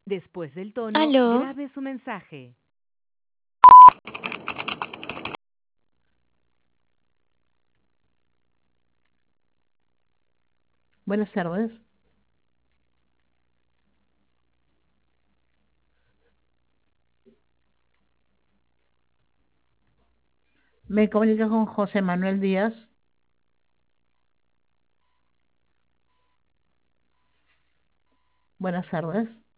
Después del tono, Aló, grabe su mensaje. Buenas tardes. Me comunico con José Manuel Díaz. Buenas tardes.